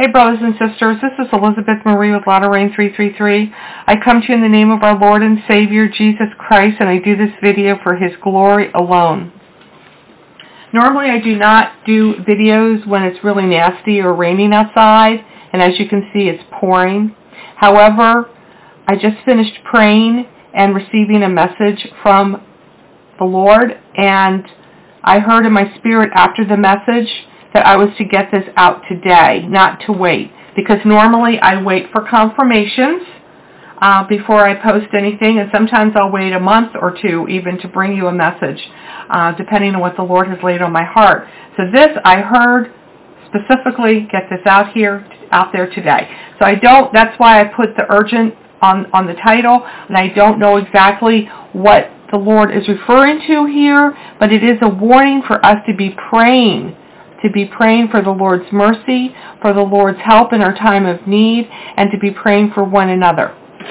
Hey brothers and sisters, this is Elizabeth Marie with Latter Rain 333. I come to you in the name of our Lord and Savior Jesus Christ, and I do this video for His glory alone. Normally I do not do videos when it's really nasty or raining outside, and as you can see it's pouring. However, I just finished praying and receiving a message from the Lord, and I heard in my spirit after the message that I was to get this out today, not to wait. Because normally I wait for confirmations before I post anything, and sometimes I'll wait a month or two even to bring you a message, depending on what the Lord has laid on my heart. So this I heard specifically, get this out there today. So that's why I put the urgent on the title, and I don't know exactly what the Lord is referring to here, but it is a warning for us to be praying for the Lord's mercy, for the Lord's help in our time of need, and to be praying for one another.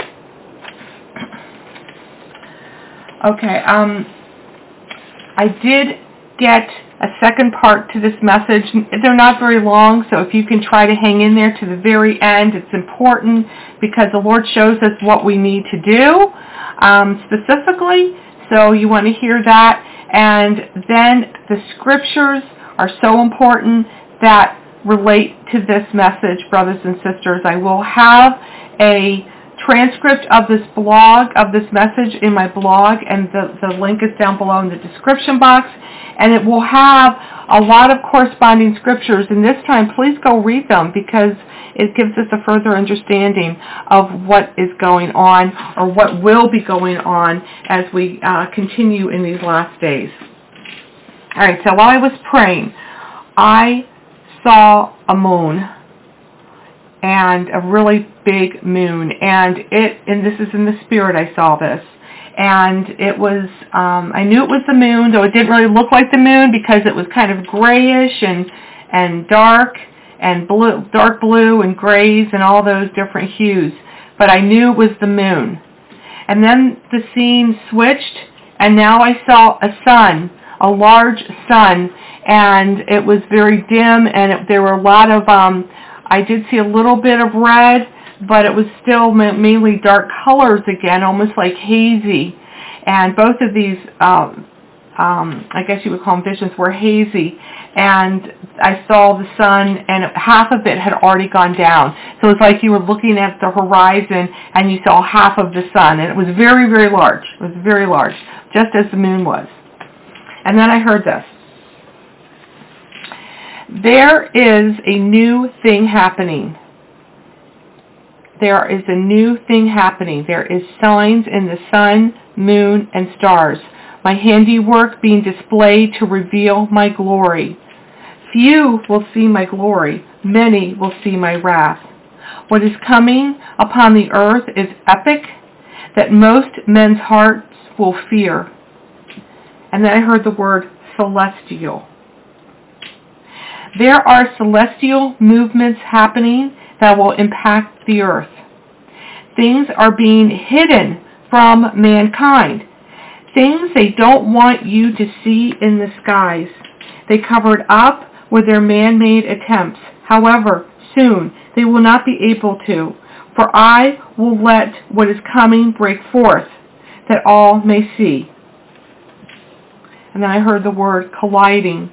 Okay, I did get a second part to this message. They're not very long, so if you can try to hang in there to the very end, it's important because the Lord shows us what we need to do specifically, so you want to hear that. And then the scriptures are so important that relate to this message, brothers and sisters. I will have a transcript of this message in my blog, and the link is down below in the description box, and it will have a lot of corresponding scriptures, and this time please go read them because it gives us a further understanding of what is going on or what will be going on as we continue in these last days. All right, so while I was praying, I saw a moon, and a really big moon, and this is in the spirit I saw this, and it was, I knew it was the moon, though it didn't really look like the moon because it was kind of grayish and dark and blue, dark blue and grays and all those different hues, but I knew it was the moon. And then the scene switched, and now I saw a sun, a large sun, and it was very dim, and there were a lot of, I did see a little bit of red, but it was still mainly dark colors again, almost like hazy. And both of these, I guess you would call them visions, were hazy. And I saw the sun, and half of it had already gone down. So it was like you were looking at the horizon, and you saw half of the sun. And it was very, very large. It was very large, just as the moon was. And then I heard this. There is a new thing happening. There is a new thing happening. There is signs in the sun, moon, and stars. My handiwork being displayed to reveal my glory. Few will see my glory. Many will see my wrath. What is coming upon the earth is epic, that most men's hearts will fear. And then I heard the word celestial. There are celestial movements happening that will impact the earth. Things are being hidden from mankind. Things they don't want you to see in the skies. They covered up with their man-made attempts. However, soon they will not be able to, for I will let what is coming break forth, that all may see. And then I heard the word colliding.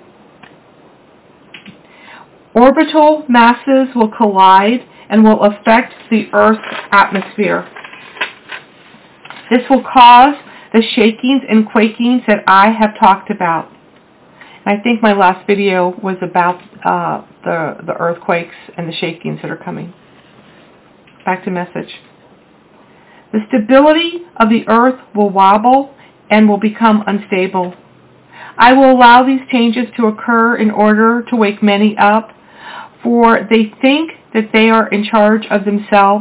Orbital masses will collide and will affect the Earth's atmosphere. This will cause the shakings and quakings that I have talked about. And I think my last video was about the earthquakes and the shakings that are coming. Back to message. The stability of the Earth will wobble and will become unstable. I will allow these changes to occur in order to wake many up, for they think that they are in charge of themselves.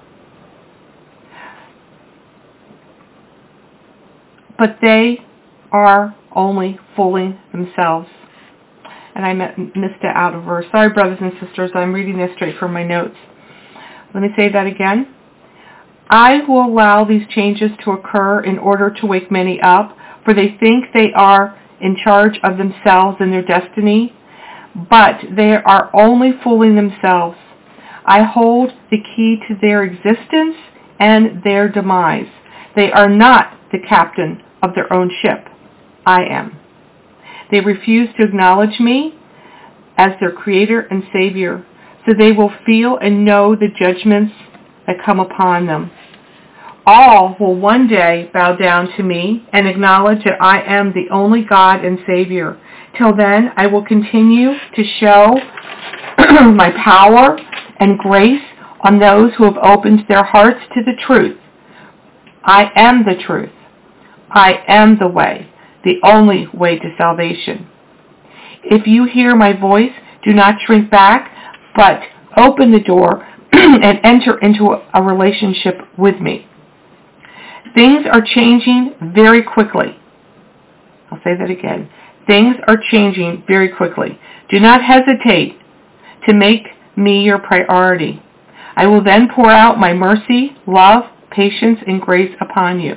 But they are only fooling themselves. And I missed it out of verse. Sorry, brothers and sisters, I'm reading this straight from my notes. Let me say that again. I will allow these changes to occur in order to wake many up, for they think they are in charge of themselves and their destiny, but they are only fooling themselves. I hold the key to their existence and their demise. They are not the captain of their own ship. I am. They refuse to acknowledge me as their creator and savior, so they will feel and know the judgments that come upon them. All will one day bow down to me and acknowledge that I am the only God and Savior. Till then, I will continue to show my power and grace on those who have opened their hearts to the truth. I am the truth. I am the way, the only way to salvation. If you hear my voice, do not shrink back, but open the door and enter into a relationship with me. Things are changing very quickly. I'll say that again. Things are changing very quickly. Do not hesitate to make me your priority. I will then pour out my mercy, love, patience, and grace upon you.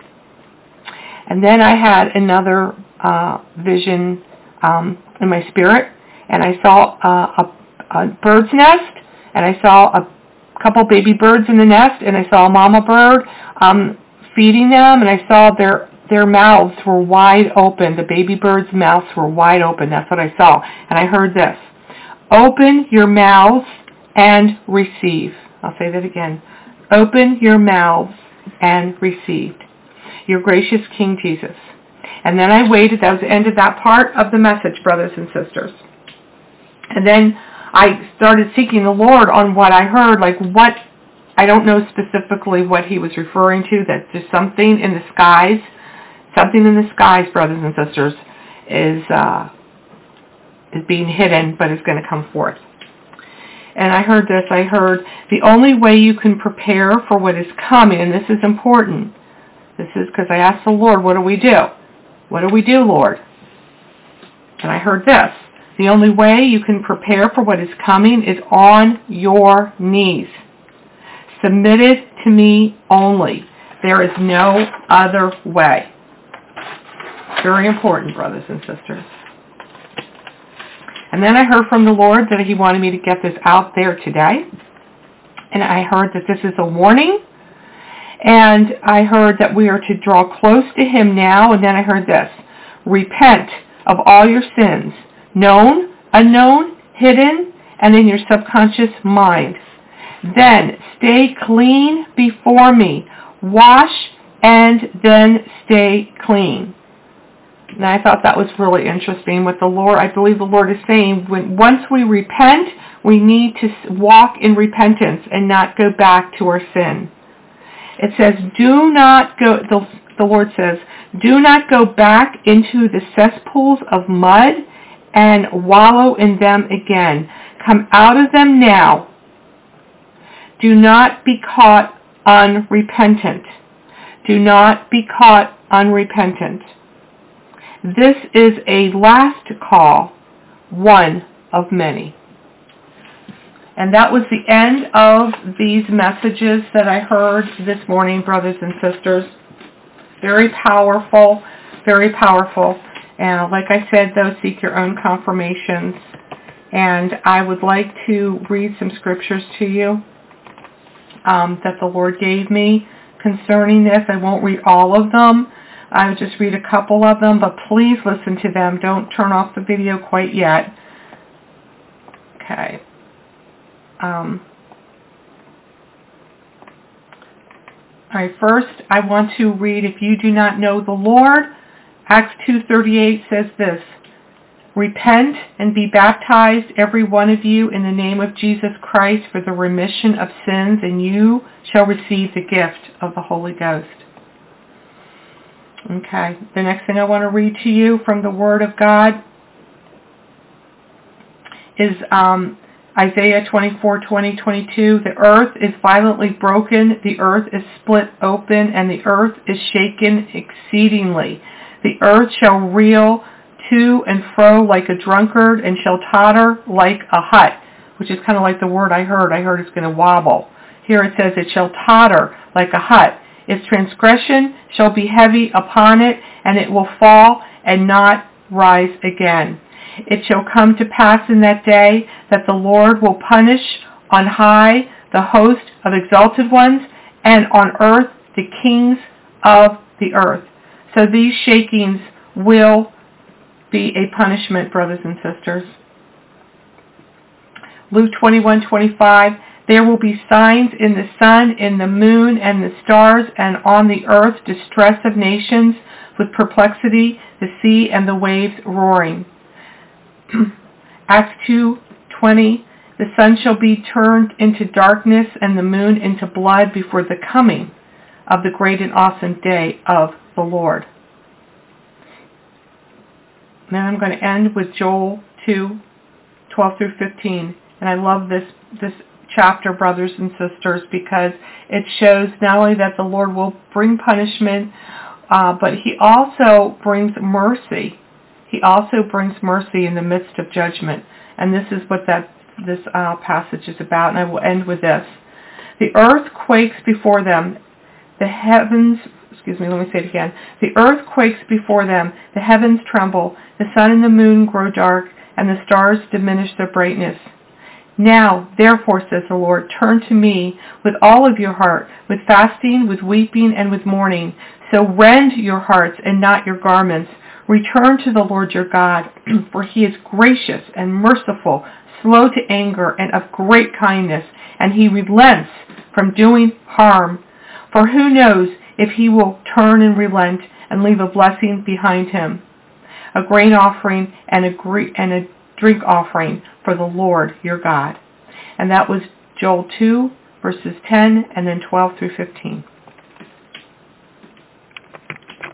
And then I had another vision in my spirit, and I saw a bird's nest, and I saw a couple baby birds in the nest, and I saw a mama bird feeding them, and I saw their mouths were wide open. The baby birds' mouths were wide open. That's what I saw. And I heard this: open your mouths and receive. I'll say that again. Open your mouths and receive. Your gracious King Jesus. And then I waited. That was the end of that part of the message, brothers and sisters. And then I started seeking the Lord on what I heard, like what, I don't know specifically what he was referring to, that there's something in the skies. Something in the skies, brothers and sisters, is being hidden, but is going to come forth. And I heard this. I heard, the only way you can prepare for what is coming, and this is important. This is because I asked the Lord, what do we do? What do we do, Lord? And I heard this. The only way you can prepare for what is coming is on your knees. Submitted to me only. There is no other way. Very important, brothers and sisters. And then I heard from the Lord that he wanted me to get this out there today. And I heard that this is a warning. And I heard that we are to draw close to him now. And then I heard this: repent of all your sins, known, unknown, hidden, and in your subconscious mind. Then stay clean before me. Wash and then stay clean. And I thought that was really interesting what the Lord, I believe the Lord is saying, once we repent, we need to walk in repentance and not go back to our sin. It says, do not go, the Lord says, do not go back into the cesspools of mud and wallow in them again. Come out of them now. Do not be caught unrepentant. Do not be caught unrepentant. This is a last call, one of many. And that was the end of these messages that I heard this morning, brothers and sisters. Very powerful, very powerful. And like I said, though, seek your own confirmations. And I would like to read some scriptures to you that the Lord gave me concerning this. I won't read all of them. I'll just read a couple of them, but please listen to them. Don't turn off the video quite yet. Okay. All right, first I want to read, if you do not know the Lord, Acts 2:38 says this: repent and be baptized, every one of you, in the name of Jesus Christ for the remission of sins, and you shall receive the gift of the Holy Ghost. Okay, the next thing I want to read to you from the Word of God is Isaiah 24:20-22. The earth is violently broken, the earth is split open, and the earth is shaken exceedingly. The earth shall reel to and fro like a drunkard, and shall totter like a hut, which is kind of like the word I heard. I heard it's going to wobble. Here it says it shall totter like a hut. Its transgression shall be heavy upon it, and it will fall and not rise again. It shall come to pass in that day that the Lord will punish on high the host of exalted ones, and on earth the kings of the earth. So these shakings will be a punishment, brothers and sisters. Luke 21:25, there will be signs in the sun, in the moon, and the stars, and on the earth distress of nations, with perplexity, the sea and the waves roaring. Acts 2:20, the sun shall be turned into darkness and the moon into blood before the coming of the great and awesome day of the Lord. Then I'm going to end with Joel 2:12 through 15. And I love this chapter, brothers and sisters, because it shows not only that the Lord will bring punishment, but He also brings mercy. He also brings mercy in the midst of judgment. And this is what this passage is about. And I will end with this. The earth quakes before them. The heavens, let me say it again. The earth quakes before them. The heavens tremble. The sun and the moon grow dark, and the stars diminish their brightness. Now, therefore, says the Lord, turn to me with all of your heart, with fasting, with weeping, and with mourning. So rend your hearts and not your garments. Return to the Lord your God, for He is gracious and merciful, slow to anger, and of great kindness, and He relents from doing harm. For who knows if He will turn and relent and leave a blessing behind Him, a grain offering and a drink offering for the Lord your God. And that was Joel 2, verses 10 and then 12 through 15.